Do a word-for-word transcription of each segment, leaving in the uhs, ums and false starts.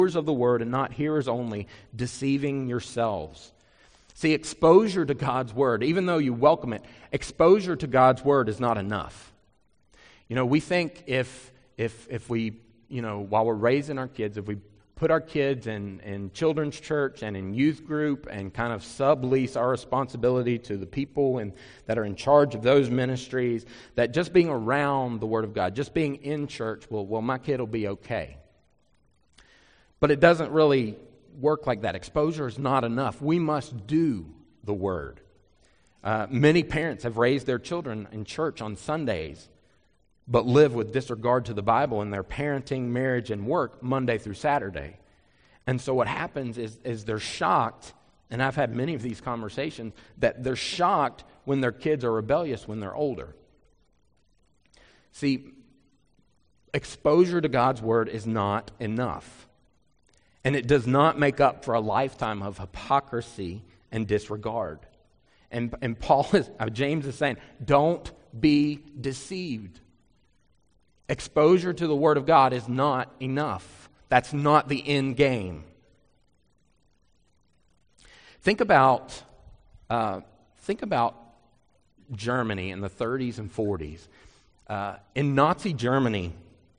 doers of the word and not hearers only, deceiving yourselves. See, exposure to God's word, even though you welcome it, exposure to God's word is not enough. You know, we think if if if we, you know, while we're raising our kids, if we put our kids in, in children's church and in youth group and kind of sublease our responsibility to the people and that are in charge of those ministries, that just being around the Word of God, just being in church, well, well, my kid will be okay. But it doesn't really work like that. Exposure is not enough. We must do the Word. Uh, many parents have raised their children in church on Sundays, but live with disregard to the Bible in their parenting, marriage, and work Monday through Saturday. And so what happens is, is they're shocked, and I've had many of these conversations, that they're shocked when their kids are rebellious when they're older. See, exposure to God's Word is not enough. And it does not make up for a lifetime of hypocrisy and disregard. And, and Paul is, James is saying, don't be deceived. Exposure to the Word of God is not enough. That's not the end game. Think about, uh, think about Germany in the thirties and forties. Uh, in Nazi Germany,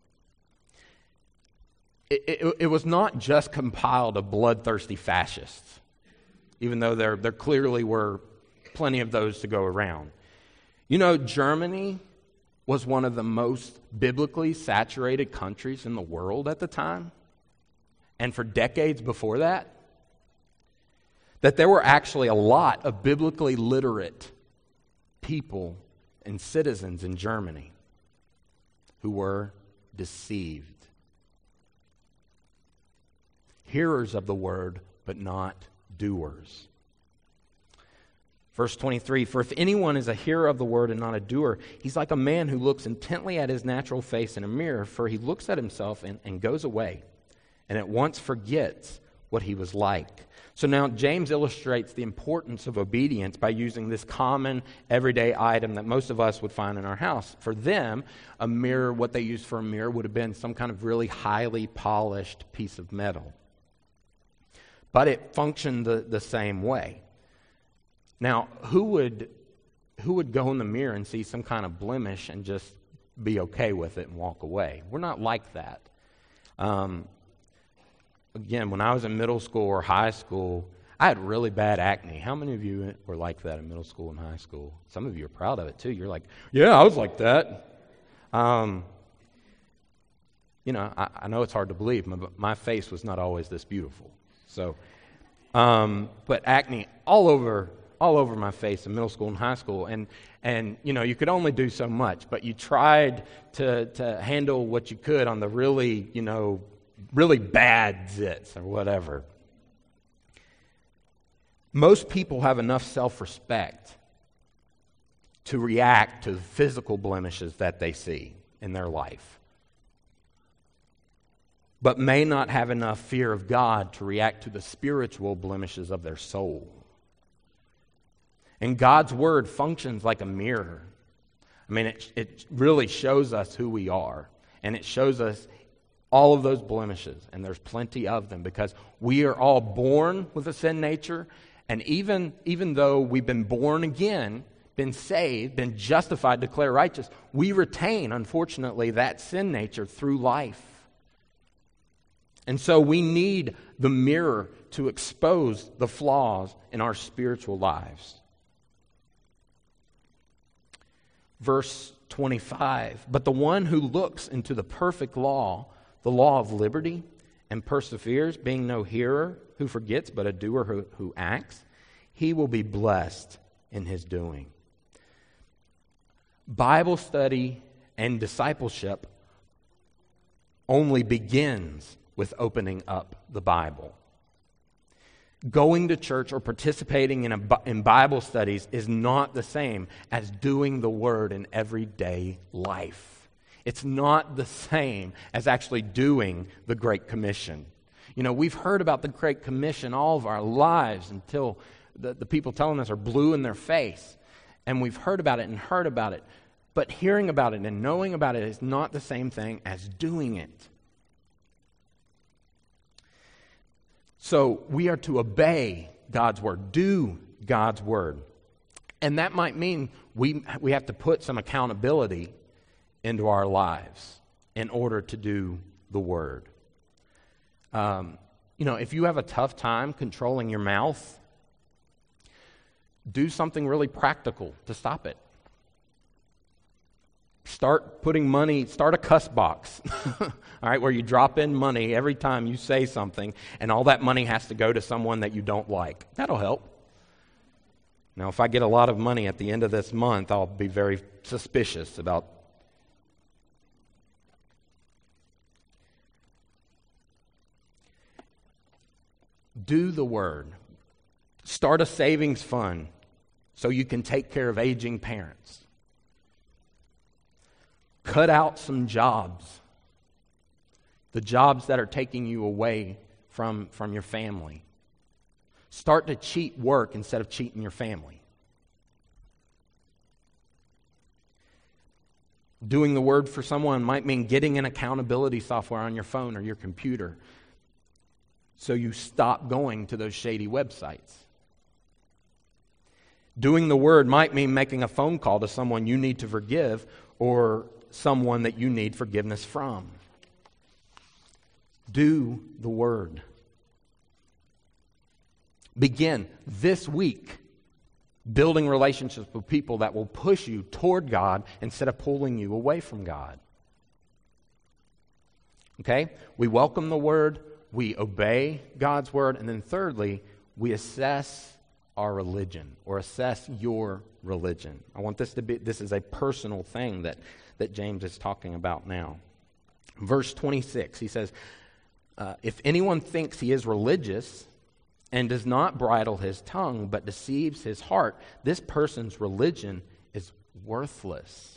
it, it, it was not just compiled of bloodthirsty fascists, even though there, there clearly were plenty of those to go around. You know, Germany was one of the most biblically saturated countries in the world at the time, and for decades before that, that there were actually a lot of biblically literate people and citizens in Germany who were deceived. Hearers of the word, but not doers. Verse twenty-three, for if anyone is a hearer of the word and not a doer, he's like a man who looks intently at his natural face in a mirror, for he looks at himself and, and goes away, and at once forgets what he was like. So now James illustrates the importance of obedience by using this common everyday item that most of us would find in our house. For them, a mirror, what they used for a mirror would have been some kind of really highly polished piece of metal. But it functioned the, the same way. Now, who would who would go in the mirror and see some kind of blemish and just be okay with it and walk away? We're not like that. Um, again, when I was in middle school or high school, I had really bad acne. How many of you were like that in middle school and high school? Some of you are proud of it too. You're like, yeah, I was like that. Um, you know, I, I know it's hard to believe, but my face was not always this beautiful. So, um, but acne all over. all over my face in middle school and high school, and and you know you could only do so much, but you tried to to handle what you could on the really you know really bad zits or whatever. Most people have enough self-respect to react to the physical blemishes that they see in their life, but may not have enough fear of God to react to the spiritual blemishes of their soul. And God's Word functions like a mirror. I mean, it, it really shows us who we are. And it shows us all of those blemishes. And there's plenty of them because we are all born with a sin nature. And even, even though we've been born again, been saved, been justified, declared righteous, we retain, unfortunately, that sin nature through life. And so we need the mirror to expose the flaws in our spiritual lives. Verse twenty-five, but the one who looks into the perfect law, the law of liberty, and perseveres, being no hearer who forgets, but a doer who, who acts, he will be blessed in his doing. Bible study and discipleship only begins with opening up the Bible. Going to church or participating in, a, in Bible studies is not the same as doing the Word in everyday life. It's not the same as actually doing the Great Commission. You know, we've heard about the Great Commission all of our lives until the, the people telling us are blue in their face. And we've heard about it and heard about it. But hearing about it and knowing about it is not the same thing as doing it. So we are to obey God's word, do God's word. And that might mean we we have to put some accountability into our lives in order to do the word. Um, you know, if you have a tough time controlling your mouth, do something really practical to stop it. Start putting money, start a cuss box, all right, where you drop in money every time you say something, and all that money has to go to someone that you don't like. That'll help. Now, if I get a lot of money at the end of this month, I'll be very suspicious about. Do the word. Start a savings fund so you can take care of aging parents. Cut out some jobs. The jobs that are taking you away from, from your family. Start to cheat work instead of cheating your family. Doing the word for someone might mean getting an accountability software on your phone or your computer so you stop going to those shady websites. Doing the word might mean making a phone call to someone you need to forgive or someone that you need forgiveness from. Do the word. Begin this week building relationships with people that will push you toward God instead of pulling you away from God. Okay? We welcome the word, we obey God's word, and then thirdly, we assess our religion or assess your religion. I want this to be, this is a personal thing that, that James is talking about now. Verse twenty-six, he says, uh, if anyone thinks he is religious and does not bridle his tongue but deceives his heart, this person's religion is worthless.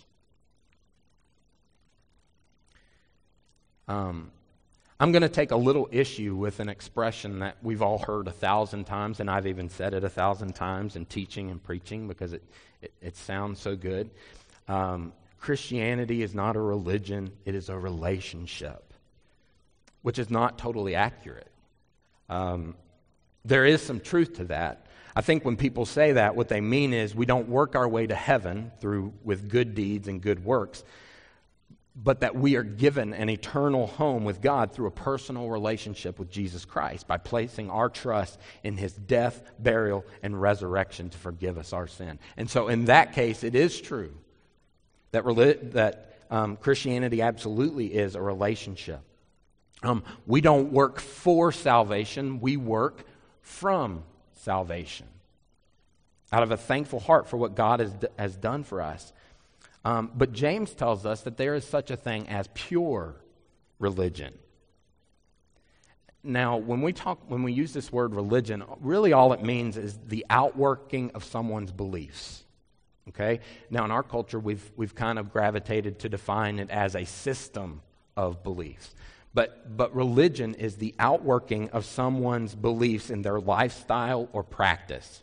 Um, I'm going to take a little issue with an expression that we've all heard a thousand times, and I've even said it a thousand times in teaching and preaching because it, it, it sounds so good. Um, Christianity is not a religion, it is a relationship, which is not totally accurate. Um, there is some truth to that. I think when people say that, what they mean is we don't work our way to heaven through with good deeds and good works, but that we are given an eternal home with God through a personal relationship with Jesus Christ by placing our trust in His death, burial, and resurrection to forgive us our sin. And so in that case, it is true that, reli- that um, Christianity absolutely is a relationship. Um, we don't work for salvation, we work from salvation out of a thankful heart for what God has, d- has done for us. Um, but James tells us that there is such a thing as pure religion. Now, when we talk, when we use this word religion, really all it means is the outworking of someone's beliefs. Okay? Now, in our culture, we've we've kind of gravitated to define it as a system of beliefs. But but religion is the outworking of someone's beliefs in their lifestyle or practice.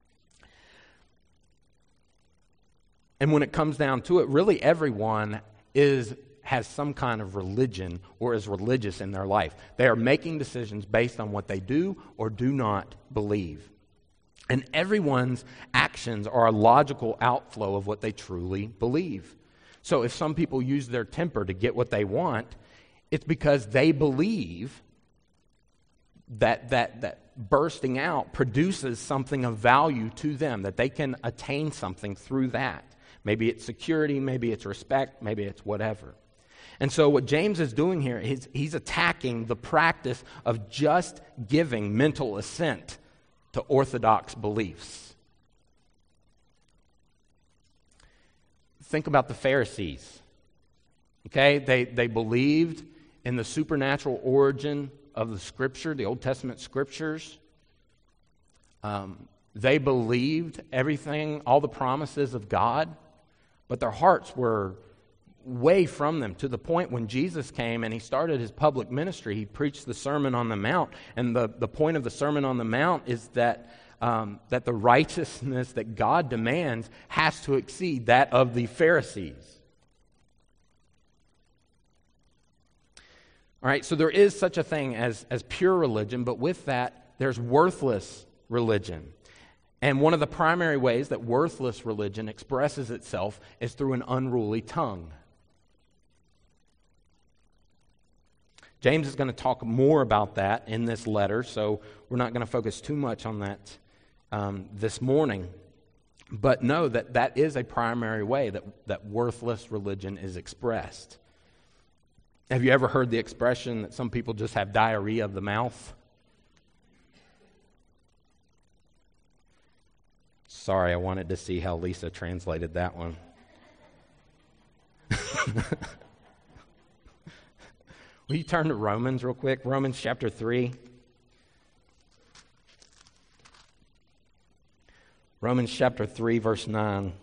And when it comes down to it, really everyone is has some kind of religion or is religious in their life. They are making decisions based on what they do or do not believe. And everyone's actions are a logical outflow of what they truly believe. So if some people use their temper to get what they want, it's because they believe that that that bursting out produces something of value to them, that they can attain something through that. Maybe it's security, maybe it's respect, maybe it's whatever. And so what James is doing here is he's attacking the practice of just giving mental assent to orthodox beliefs. Think about the Pharisees. Okay, they, they believed in the supernatural origin of the Scripture, the Old Testament Scriptures. Um, they believed everything, all the promises of God, but their hearts were way from them, to the point when Jesus came and he started his public ministry, he preached the Sermon on the Mount, and the, the point of the Sermon on the Mount is that um, that the righteousness that God demands has to exceed that of the Pharisees. All right, so there is such a thing as, as pure religion, but with that there's worthless religion. And one of the primary ways that worthless religion expresses itself is through an unruly tongue. James is going to talk more about that in this letter, so we're not going to focus too much on that um, this morning. But know that that is a primary way that, that worthless religion is expressed. Have you ever heard the expression that some people just have diarrhea of the mouth? Sorry, I wanted to see how Lisa translated that one. Will you turn to Romans real quick? Romans chapter three. Romans chapter three, verse nine.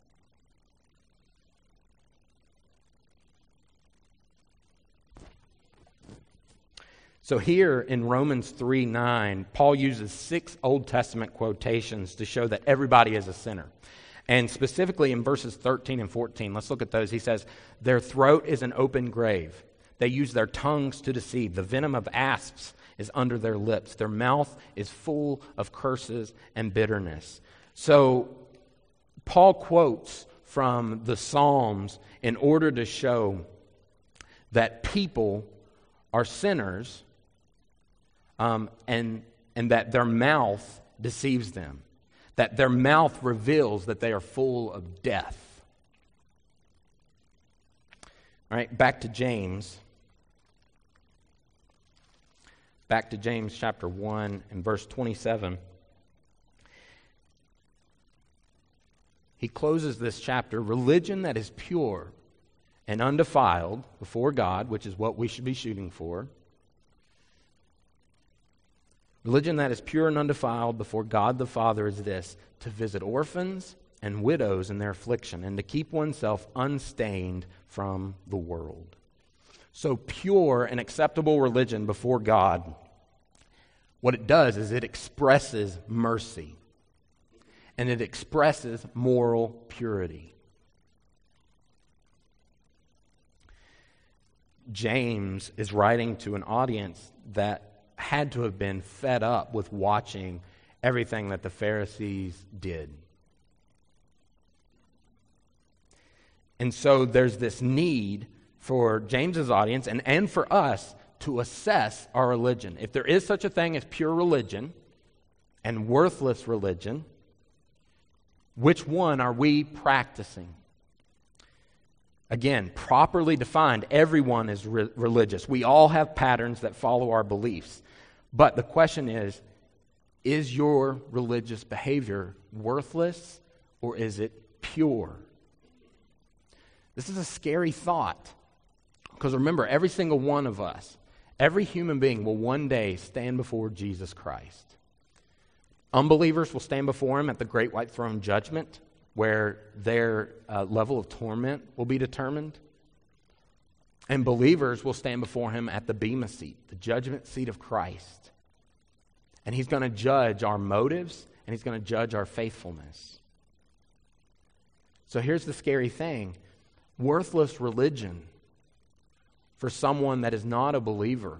So here in Romans three nine, Paul uses six Old Testament quotations to show that everybody is a sinner. And specifically in verses thirteen and fourteen, let's look at those. He says, their throat is an open grave. They use their tongues to deceive. The venom of asps is under their lips. Their mouth is full of curses and bitterness. So Paul quotes from the Psalms in order to show that people are sinners um, and, and that their mouth deceives them, that their mouth reveals that they are full of death. All right, back to James. Back to James chapter one and verse twenty-seven. He closes this chapter, religion that is pure and undefiled before God, which is what we should be shooting for. Religion that is pure and undefiled before God the Father is this, to visit orphans and widows in their affliction and to keep oneself unstained from the world. So pure and acceptable religion before God, what it does is it expresses mercy. And it expresses moral purity. James is writing to an audience that had to have been fed up with watching everything that the Pharisees did. And so there's this need for James's audience and, and for us to assess our religion. If there is such a thing as pure religion and worthless religion, which one are we practicing? Again, properly defined, everyone is re- religious. We all have patterns that follow our beliefs. But the question is, is your religious behavior worthless or is it pure? This is a scary thought. Because remember, every single one of us, every human being will one day stand before Jesus Christ. Unbelievers will stand before him at the great white throne judgment, where their uh, level of torment will be determined. And believers will stand before him at the bema seat, the judgment seat of Christ. And he's going to judge our motives, and he's going to judge our faithfulness. So here's the scary thing. Worthless religion for someone that is not a believer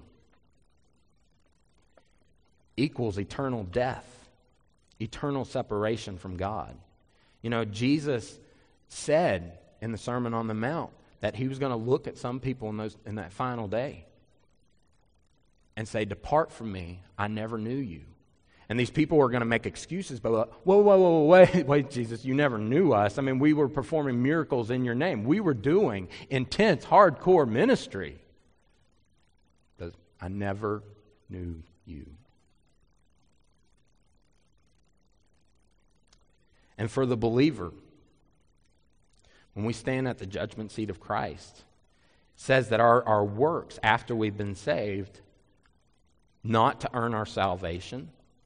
equals eternal death. Eternal separation from God. You know, Jesus said in the Sermon on the Mount that he was going to look at some people in those in that final day and say, "Depart from me, I never knew you." And these people were going to make excuses, but whoa, whoa, whoa, wait, wait, Jesus, you never knew us. I mean, we were performing miracles in your name. We were doing intense, hardcore ministry. But I never knew you. And for the believer, when we stand at the judgment seat of Christ, it says that our, our works after we've been saved, not to earn our salvation,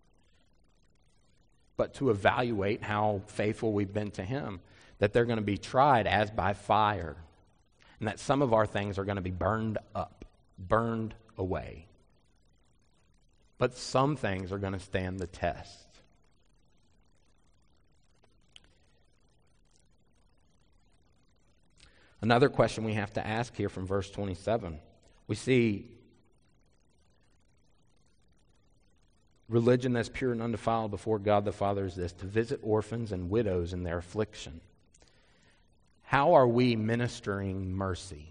but to evaluate how faithful we've been to him, that they're going to be tried as by fire, and that some of our things are going to be burned up, burned away. But some things are going to stand the test. Another question we have to ask here from verse twenty-seven. We see religion that's pure and undefiled before God the Father is this, to visit orphans and widows in their affliction. How are we ministering mercy?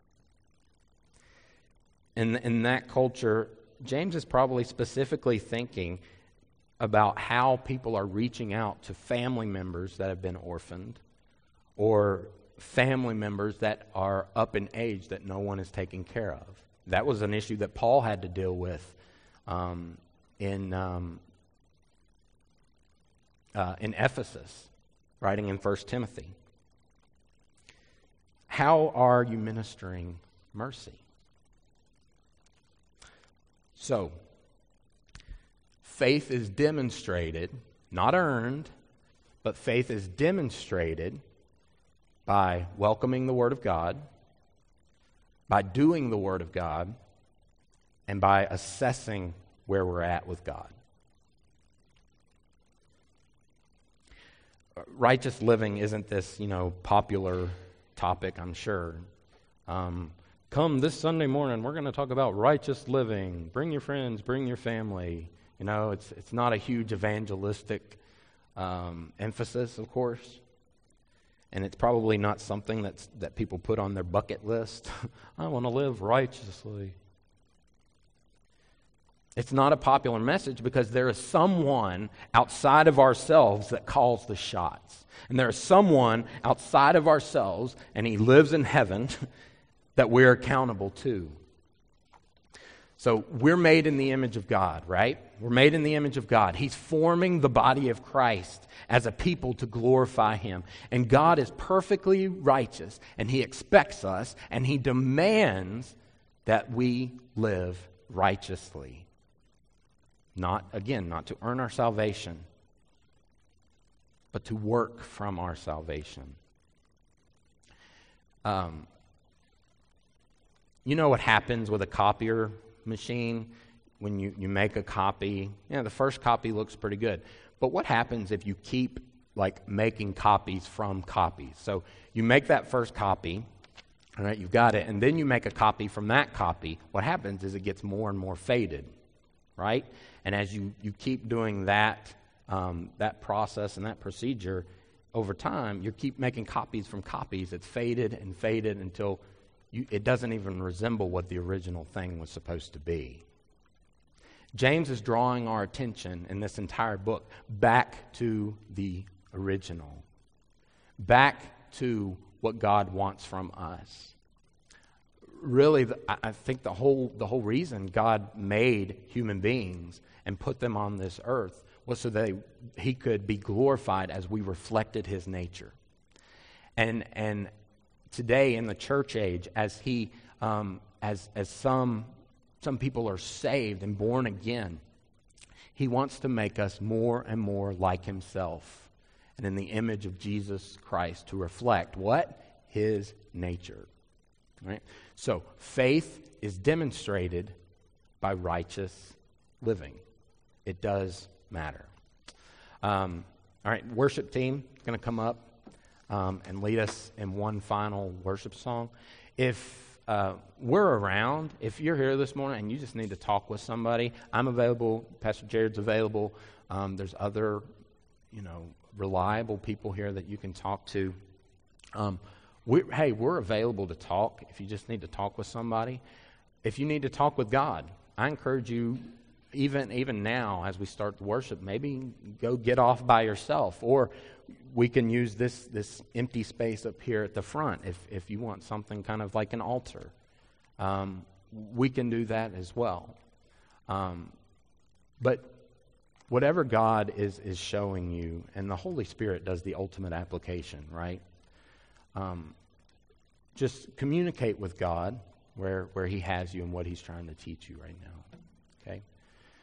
In, in that culture, James is probably specifically thinking about how people are reaching out to family members that have been orphaned, or family members that are up in age that no one is taking care of. That was an issue that Paul had to deal with um, in um, uh, in Ephesus, writing in First Timothy. How are you ministering mercy? So, faith is demonstrated, not earned, but faith is demonstrated by welcoming the Word of God, by doing the Word of God, and by assessing where we're at with God. Righteous living isn't this, you know, popular topic, I'm sure. Um, come this Sunday morning, we're going to talk about righteous living. Bring your friends, bring your family. You know, it's it's not a huge evangelistic um, emphasis, of course. And it's probably not something that's, that people put on their bucket list. I want to live righteously. It's not a popular message because there is someone outside of ourselves that calls the shots. And there is someone outside of ourselves, and he lives in heaven, that we're accountable to. So we're made in the image of God, right? We're made in the image of God. He's forming the body of Christ as a people to glorify Him. And God is perfectly righteous, and He expects us, and He demands that we live righteously. Not, again, not to earn our salvation, but to work from our salvation. Um, you know what happens with a copier machine? When you, you make a copy, you know, the first copy looks pretty good. But what happens if you keep like making copies from copies? So you make that first copy, all right, you've got it, and then you make a copy from that copy. What happens is it gets more and more faded, right? And as you, you keep doing that um, that process and that procedure over time, you keep making copies from copies. It's faded and faded until you, it doesn't even resemble what the original thing was supposed to be. James is drawing our attention in this entire book back to the original, back to what God wants from us. Really, I think the whole the whole reason God made human beings and put them on this earth was so that He could be glorified as we reflected His nature. And and today in the church age, as He um, as as some. Some people are saved and born again. He wants to make us more and more like Himself and in the image of Jesus Christ to reflect what? His nature. Right? So faith is demonstrated by righteous living. It does matter. Um, all right, worship team is going to come up um, and lead us in one final worship song. If Uh, we're around. If you're here this morning and you just need to talk with somebody, I'm available. Pastor Jared's available. Um, there's other, you know, reliable people here that you can talk to. Um, we, hey, we're available to talk if you just need to talk with somebody. If you need to talk with God, I encourage you, even even now as we start the worship, maybe go get off by yourself, or we can use this this empty space up here at the front if, if you want something kind of like an altar. Um, we can do that as well. Um, but whatever God is, is showing you, and the Holy Spirit does the ultimate application, right? Um, just communicate with God where, where He has you and what He's trying to teach you right now. Okay?